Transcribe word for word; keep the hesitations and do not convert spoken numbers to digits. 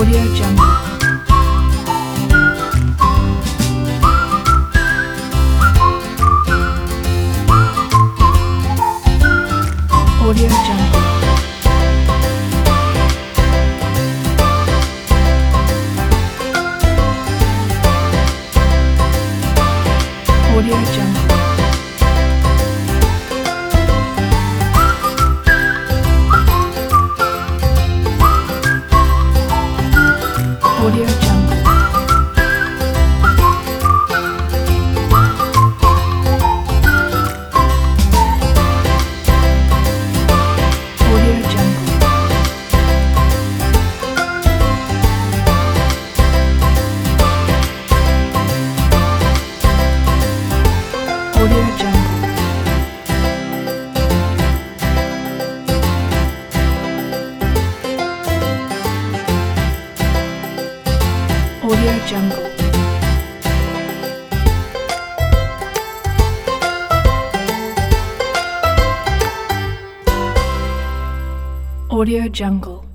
Audio Jungle. Audio Jungle. Audio Jungle. Audio Jungle. Audio Jungle. Audio Jungle. Audio Jungle. Audio Jungle.